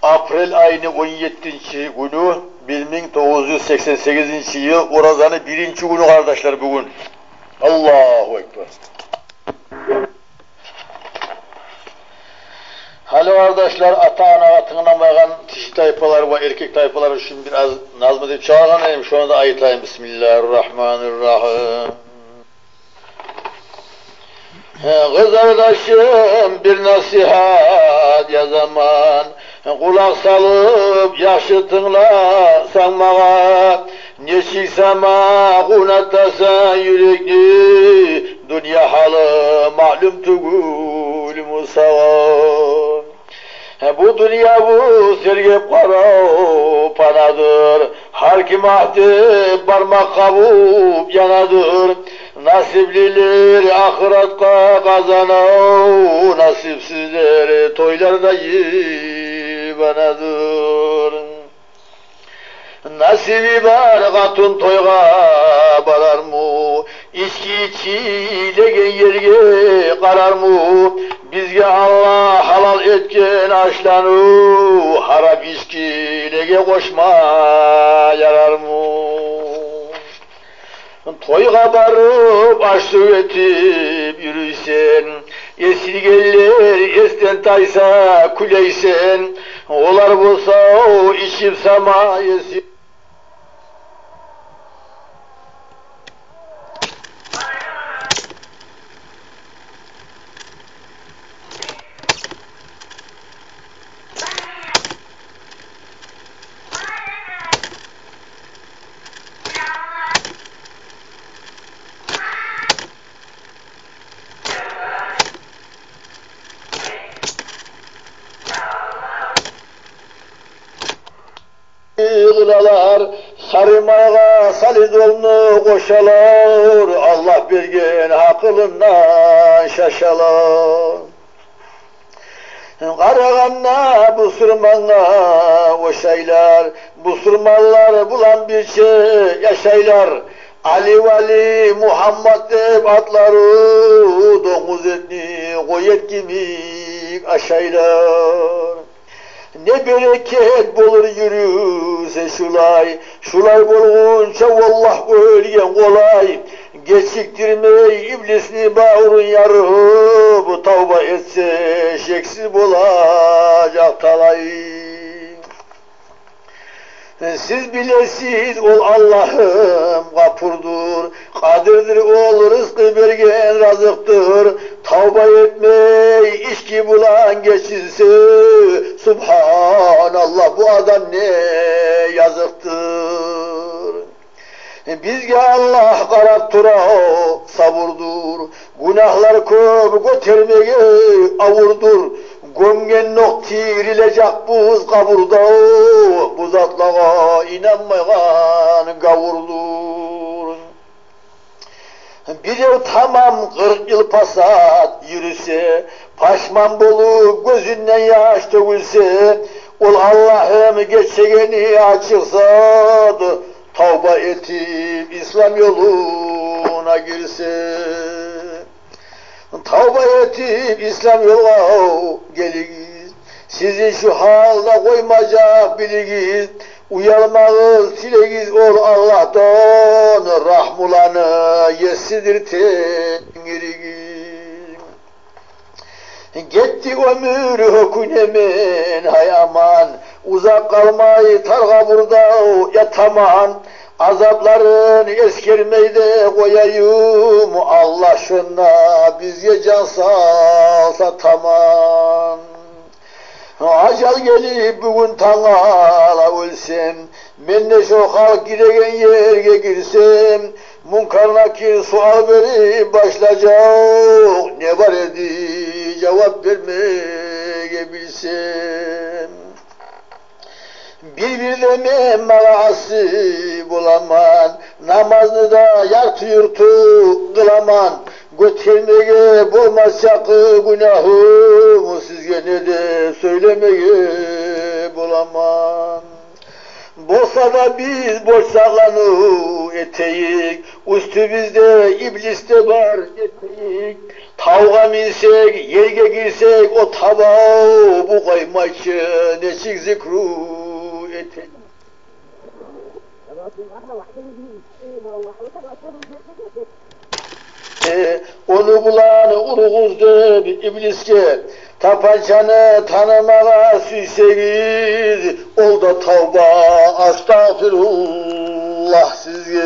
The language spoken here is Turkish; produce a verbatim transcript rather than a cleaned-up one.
Aprel ayının on yedinci günü bin dokuz yüz seksen sekizinci yıl Orazan'ın birinci günü kardeşler bugün. Allahu Ekber. Hali kardeşler, ata-ana atığına bakan dişi tayfalar ve erkek tayfaları şimdi biraz nazmedip çağırganayım. Şu anda ayetlayayım. Bismillahirrahmanirrahim. Kız kardeşim bir nasihat ya zaman, kulak salıp yaxşı tınla sanmağa, neçik sama kunatasa yürekli, dünya halı malum tugul musavan. Bu dünya bu sergep kara panadır, har kim ahdi parmak kavup yanadır. Nasipliler ahiretka kazanan, nasipsizler toylarda yibanadır. Nasibi var katın toyga barar mı? İçki içilegen yerge karar mı? Bizge Allah halal etken aşlanı, harap içkilege koşma yarar mı? Toyga barıp aş su etip yürüysen, esirgeller esten taysa kuleysen, olar bolsa o içip sama yesin. Kılalar, sarımağa salidolunu koşalar, Allah bergen akılından şaşalar. Karaganna bu sırmanla koşaylar, bu sırmanlar bulan bir şey yaşaylar. Ali Vali Muhammed dep atları, domuz etni koyet gibi aşaylar. Ne bereket bulur yürüse şulay, şulay bulunca vallah ölgen kolay. Geçiktirmey iblisni bağırın yarı, bu tavba etse şeksiz bulacak talay. Siz bilesiz ol Allah'ım gafurdur, kadirdir ol rızkı bergen razıktır. Tavba etmey içki bulan geçilse, Subhanallah bu adam ne yazıktır. Bizge Allah karaktura savurdur, günahlar köp götermeye avurdur. Gömgen noktirilecek buz kaburda, bu zatlağa inanmayan gavurdur. Bir ev tamam kırk yıl pasat yürüse, paşman bulup gözünden yaş dökülse, ol Allah'ım geçegeni açıksadı, tavba etip İslam yoluna girse. Tavba etip İslam yoluna geligiz, sizi şu halda koymayacak biligiz. Uyalmağız silegiz ol Allah'tan, rahmulanı yesidir tengirigiz. Gitti ömür hükün hemen hay aman, uzak kalmayı targa burada yataman. Azapların eskermeyde koyayım, Allah şuna bizge can salsa tamam. Acal gelip bugün tangala ölsem, men de şu halk giregen yerge girsem, munkar nakir sual verip başlayacak, ne var edi cevap vermeye bilsem. Bir bir demem mağası bulaman, namazını da yartı yurtu kılaman. Götürmeye bulmaz çakı günahımı, sizge ne de söylemeye bulamam. Bolsa da biz boş saklanı eteyik, üstümüzde iblis de var eteyik. tavuğa minsek, yerge girsek, o tabağı bu kaymaçı neçik zikru etek. Ee, onu bulan urğuzdur ibliske, tapançanı tanımaya süseniz, ol da tavba, astağfirullah sizge.